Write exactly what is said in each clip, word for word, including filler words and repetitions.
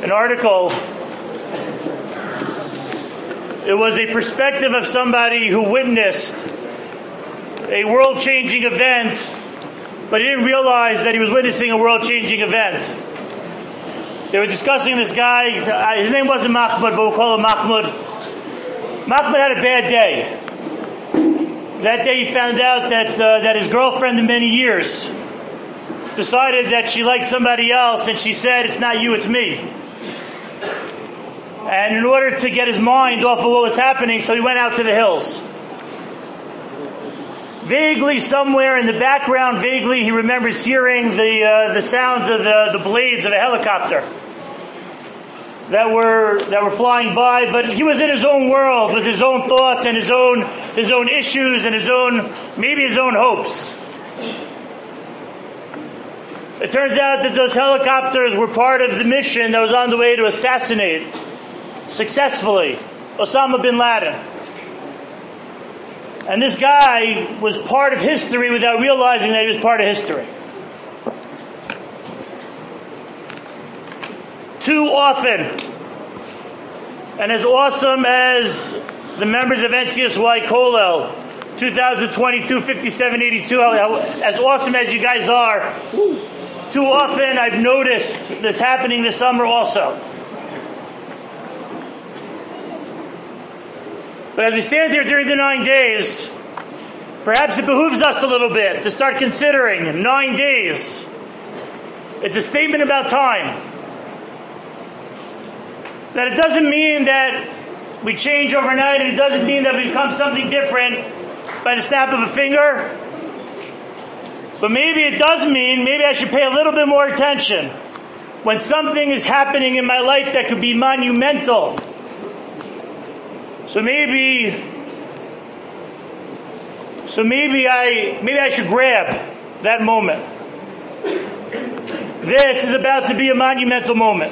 an article. It was a perspective of somebody who witnessed a world-changing event, but he didn't realize that he was witnessing a world-changing event. They were discussing this guy. His name wasn't Mahmoud, but we'll call him Mahmoud. Mahmoud had a bad day. That day he found out that uh, that his girlfriend of many years decided that she liked somebody else, and she said, "It's not you, it's me." And in order to get his mind off of what was happening, so he went out to the hills. Vaguely, somewhere in the background, vaguely, he remembers hearing the uh, the sounds of the, the blades of a helicopter that were that were flying by. But he was in his own world with his own thoughts and his own his own issues and his own maybe his own hopes. It turns out that those helicopters were part of the mission that was on the way to assassinate successfully Osama bin Laden. And this guy was part of history without realizing that he was part of history. Too often, and as awesome as the members of N T S Y Kollel twenty twenty-two fifty-seven eighty-two, as awesome as you guys are, too often I've noticed this happening this summer also. But as we stand here during the nine days, perhaps it behooves us a little bit to start considering nine days. It's a statement about time. That it doesn't mean that we change overnight, and it doesn't mean that we become something different by the snap of a finger. But maybe it does mean, maybe I should pay a little bit more attention when something is happening in my life that could be monumental. So maybe, so maybe I, maybe I should grab that moment. This is about to be a monumental moment.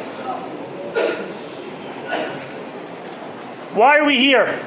Why are we here?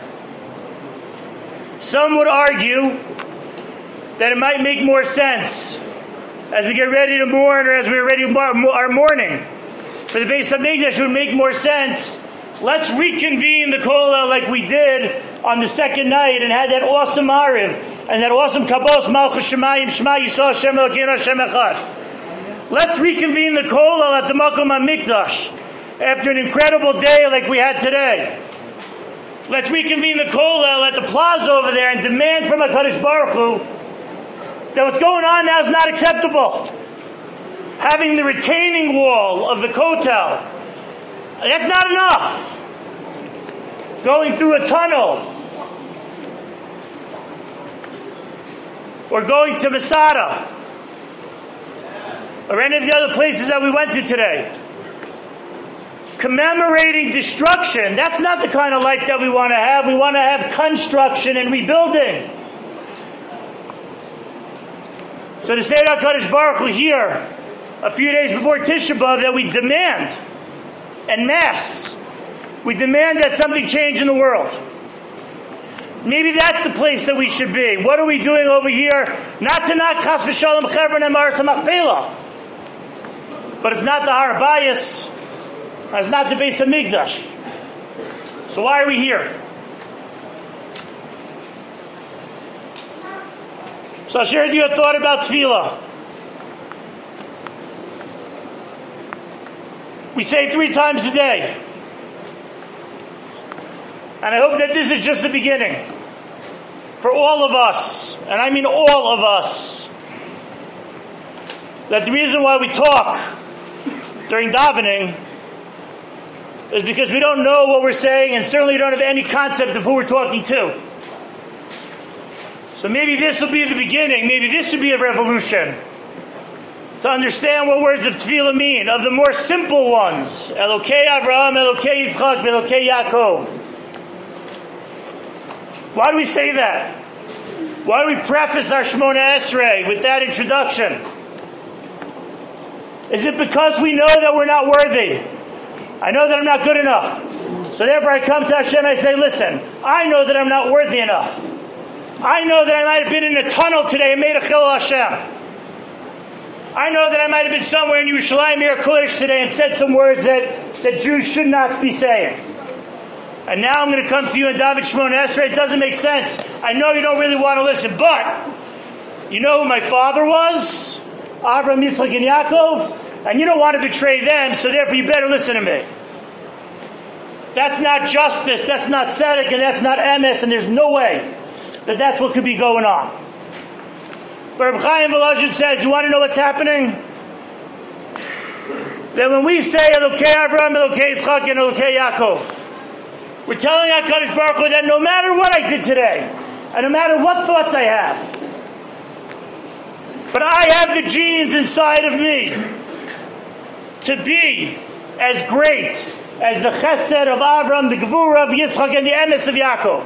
Some would argue that it might make more sense as we get ready to mourn, or as we're ready to our mourning for the Beis Hamikdash. It would make more sense. Let's reconvene the Kollel like we did on the second night and had that awesome Ariv and that awesome Kabos Malchus Shemayim Shema Yisrael Hashem Elokeinu Hashem Echad. Let's reconvene the Kollel at the Makom HaMikdash after an incredible day like we had today. Let's reconvene the Kollel at the plaza over there and demand from HaKadosh Baruch Hu that what's going on now is not acceptable. Having the retaining wall of the Kotel, that's not enough. Going through a tunnel, or going to Masada, or any of the other places that we went to today, commemorating destruction, that's not the kind of life that we want to have. We want to have construction and rebuilding. So to say to HaKadosh Baruch Hu here, a few days before Tisha B'Av, that we demand en masse, we demand that something change in the world. Maybe that's the place that we should be. What are we doing over here? Not to knock Chas v'Shalom Chevron and Maras HaMachpelah, but it's not the Har Bayis, it's not the Beis Hamikdash. So why are we here? So I'll share with you a thought about tefillah. We say it three times a day. And I hope that this is just the beginning. For all of us, and I mean all of us, that the reason why we talk during davening is because we don't know what we're saying, and certainly don't have any concept of who we're talking to. So maybe this will be the beginning. Maybe this should be a revolution to understand what words of tefillah mean, of the more simple ones. Elokei Avraham, Elokei Yitzchak, Elokei Yaakov. Why do we say that? Why do we preface our Shemona Esrei with that introduction? Is it because we know that we're not worthy? I know that I'm not good enough. So therefore I come to Hashem and I say, listen, I know that I'm not worthy enough. I know that I might have been in a tunnel today and made a chilul Hashem. I know that I might have been somewhere in Yerushalayim or Kodesh today and said some words that, that Jews should not be saying. And now I'm going to come to you in David Shmona Esrei. It doesn't make sense. I know you don't really want to listen, but you know who my father was? Avraham, Yitzchak, and Yaakov. And you don't want to betray them, so therefore you better listen to me. That's not justice, that's not tzedek, and that's not emes, and there's no way that that's what could be going on. But Reb Chaim Volozhin says, you want to know what's happening? That when we say Elokei Avraham, Elokei Yitzchak, and Elokei Yaakov, we're telling HaKadosh Baruch Hu that no matter what I did today, and no matter what thoughts I have, but I have the genes inside of me to be as great as the chesed of Avram, the gevura of Yitzchak, and the emes of Yaakov.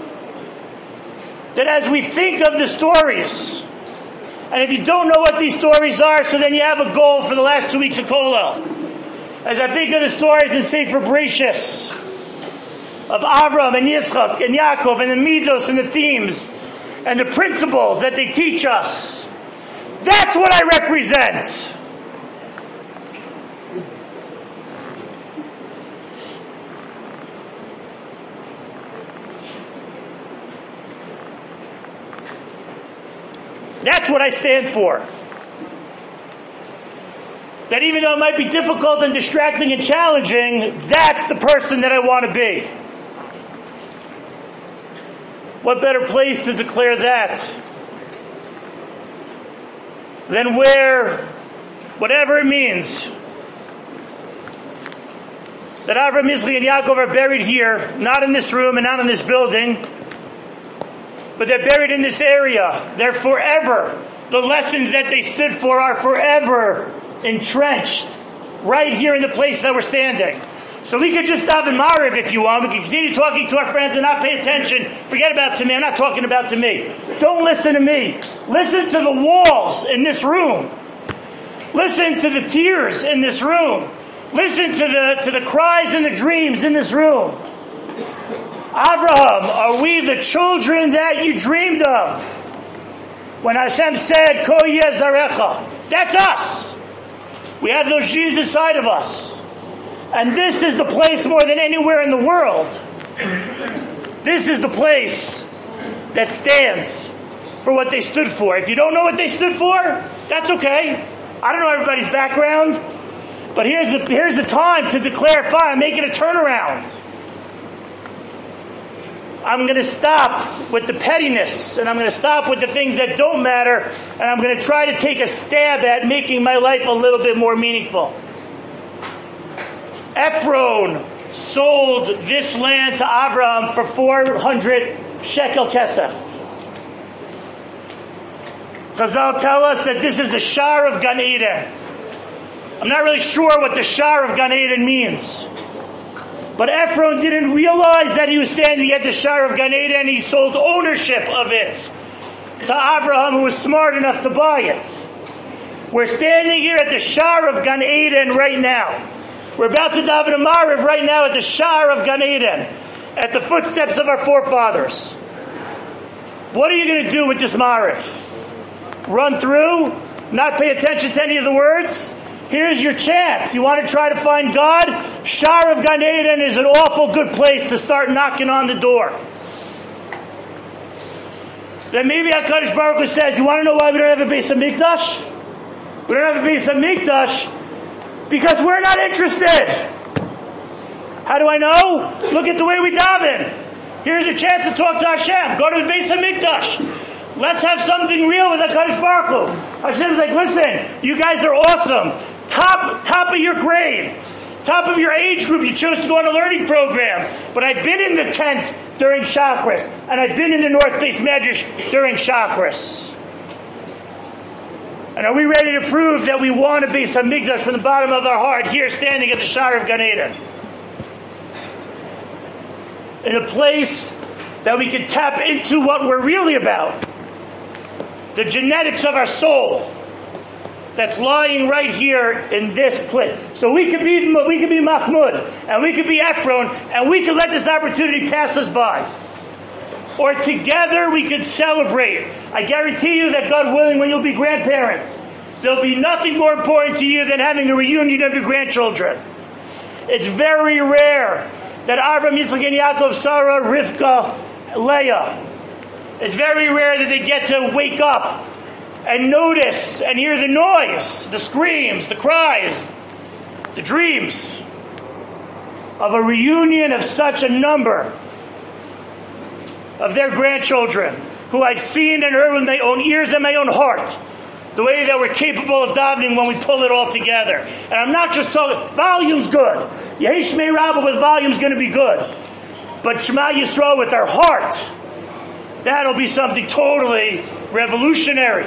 That as we think of the stories, and if you don't know what these stories are, so then you have a goal for the last two weeks of Kollel. As I think of the stories in Sefer Bereshis, of Avram and Yitzchak and Yaakov, and the midos and the themes and the principles that they teach us. That's what I represent. That's what I stand for. That even though it might be difficult and distracting and challenging, that's the person that I want to be. What better place to declare that than where, whatever it means, that Avraham, Yitzchak, and Yaakov are buried here, not in this room and not in this building, but they're buried in this area. They're forever. The lessons that they stood for are forever entrenched right here in the place that we're standing. So we could just daven Mariv if you want. We can continue talking to our friends and not pay attention. Forget about to me. I'm not talking about to me. Don't listen to me. Listen to the walls in this room. Listen to the tears in this room. Listen to the, to the cries and the dreams in this room. Avraham, are we the children that you dreamed of? When Hashem said, Ko yeh zarecha. That's us. We have those genes inside of us. And this is the place more than anywhere in the world. This is the place that stands for what they stood for. If you don't know what they stood for, that's okay. I don't know everybody's background. But here's the, here's the time to declare, fine, I'm making a turnaround. I'm going to stop with the pettiness, and I'm going to stop with the things that don't matter, and I'm going to try to take a stab at making my life a little bit more meaningful. Ephron sold this land to Avraham for four hundred shekel kesef. Chazal tell us that this is the Shar of Gan Eden. I'm not really sure what the Shar of Gan Eden means. But Ephron didn't realize that he was standing at the Shar of Gan Eden. He sold ownership of it to Avraham, who was smart enough to buy it. We're standing here at the Shar of Gan Eden right now. We're about to daven a Mariv right now at the Shar of Gan Eden, at the footsteps of our forefathers. What are you going to do with this Mariv? Run through? Not pay attention to any of the words? Here's your chance. You want to try to find God? Shar of Gan Eden is an awful good place to start knocking on the door. Then maybe HaKadosh Baruch Hu says, you want to know why we don't have a Beis HaMikdash? We don't have a Beis HaMikdash because we're not interested. How do I know? Look at the way we daven. Here's a chance to talk to Hashem. Go to the Beis HaMikdash. Let's have something real with HaKadosh Baruch Hu. Hashem's like, listen, you guys are awesome. Top, top of your grade. Top of your age group. You chose to go on a learning program. But I've been in the tent during Shachris. And I've been in the North Base Medrash during Shachris. And are we ready to prove that we want a Beis HaMikdash from the bottom of our heart here standing at the Shar of Gan Eden? In a place that we can tap into what we're really about. The genetics of our soul that's lying right here in this place. So we could be we could be Mahmoud, and we could be Ephron, and we could let this opportunity pass us by. Or together we could celebrate. I guarantee you that, God willing, when you'll be grandparents, There'll be nothing more important to you than having a reunion of your grandchildren. It's very rare that Avram, Yitzchak, and Yaakov, Sarah, Rivka, Leah, it's very rare that they get to wake up and notice and hear the noise, the screams, the cries, the dreams of a reunion of such a number of their grandchildren who I've seen and heard with my own ears and my own heart. The way that we're capable of davening when we pull it all together. And I'm not just talking, volume's good. Yehi Shmei Rabbah with volume's going to be good. But Shema Yisrael with our heart, that'll be something totally revolutionary.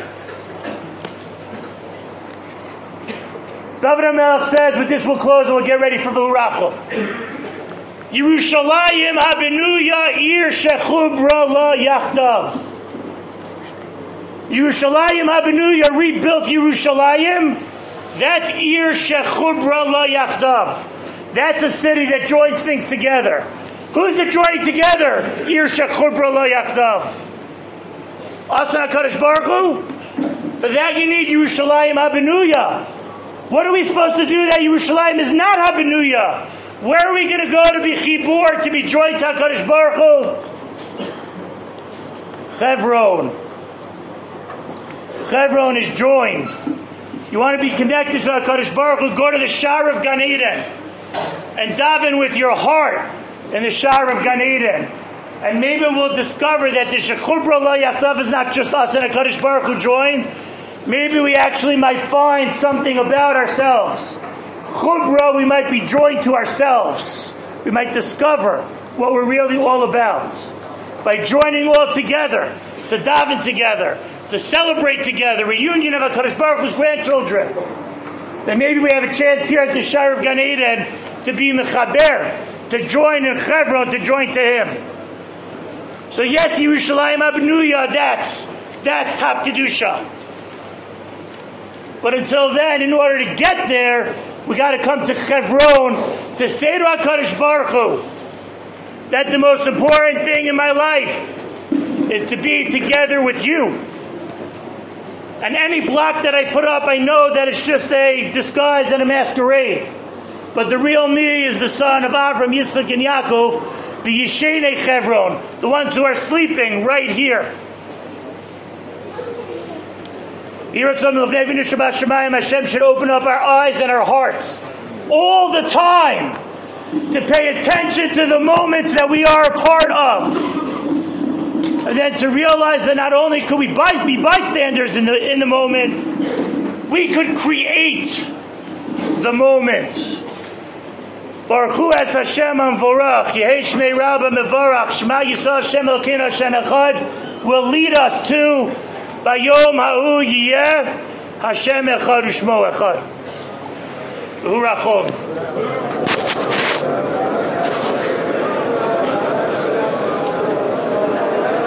David HaMelech says, with this we'll close and we'll get ready for V'urachel. Yerushalayim habenuya ir shechubra la yachdav. Yerushalayim habenuya, rebuilt Yerushalayim. That's ir shechubra la yachdav. That's a city that joins things together. Who's it joining together? Ir shechubra la yachdav. Asa HaKadosh Baruch Hu. For that you need Yerushalayim habenuya. What are we supposed to do that Yerushalayim is not habenuya? Where are we going to go to be chibur, to be joined to HaKadosh Baruch Hu? Chevron. Chevron is joined. You want to be connected to HaKadosh Baruch Hu, go to the Shar of Gan Eden and daven with your heart in the Shar of Gan Eden. And maybe we'll discover that the Shechubra La Yachdav is not just us and HaKadosh Baruch Hu joined. Maybe we actually might find something about ourselves. Chubra, we might be joined to ourselves. We might discover what we're really all about. By joining all together, to daven together, to celebrate together, reunion of HaKadosh Baruch Hu's grandchildren. Then maybe we have a chance here at the Shire of Gan Eden to be mechaber, to join in Chevron, to join to Him. So yes, Yerushalayim Habenuya, that's, that's top Kedusha. But until then, in order to get there, we got to come to Chevron to say to HaKadosh Baruch Hu that the most important thing in my life is to be together with you. And any block that I put up, I know that it's just a disguise and a masquerade. But the real me is the son of Avram, Yitzchak, and Yaakov, the Yeshenei Chevron, the ones who are sleeping right here. Hashem should open up our eyes and our hearts all the time to pay attention to the moments that we are a part of, and then to realize that not only could we be bystanders in the in the moment, we could create the moment. Baruch Hu es Hashem Amvorach Yehi Shmei Rabbah Mevorach Shema Yisrael Hashem Elokeinu Hashem Echad will lead us to Bayom ha'u yiyeh Hashem echad u'shmo echad. V'hu rachov.